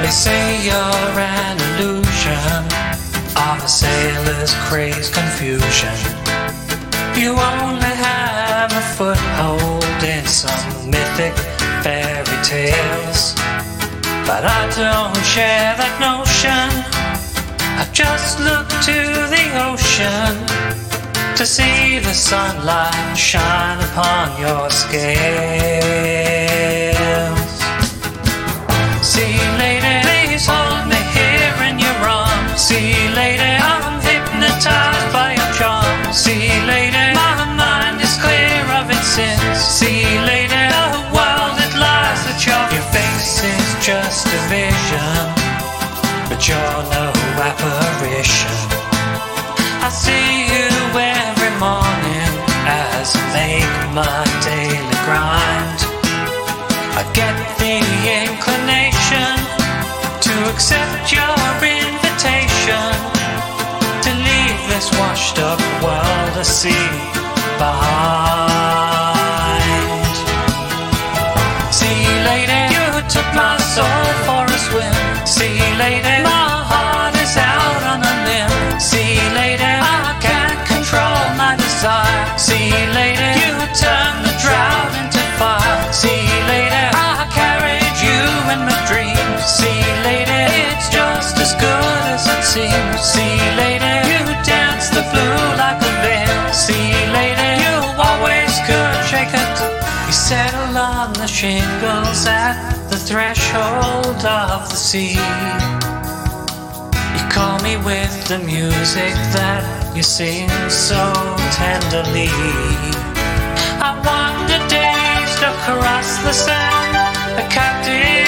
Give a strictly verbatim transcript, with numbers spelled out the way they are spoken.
They say you're an illusion of a sailor's crazed confusion. You only have a foothold in some mythic fairy tales, but I don't share that notion. I just look to the ocean to see the sunlight shine upon your scales. See lady, please hold me here in your arms. See lady, I'm hypnotized by your charm. See lady, my mind is clear of its sins. See lady, the world it lies at your Your face is just a vision, but you're no apparition. I see you every morning as I make my daily grind. I get the inclination to accept your invitation to leave this washed up world I see behind. See lady, you took my soul for a swim. See lady, my heart is out on a limb. See lady, I can't control my desire. See lady, you turned the drought into fire. See lady, I carried you in my dreams. See lady, it's just as good as it seems. See lady, you dance the blue like a veil. See lady, you always could shake it. You settle on the shingles at the threshold of the sea. You call me with the music that you sing so tenderly. I wander dazed across the sand, a captive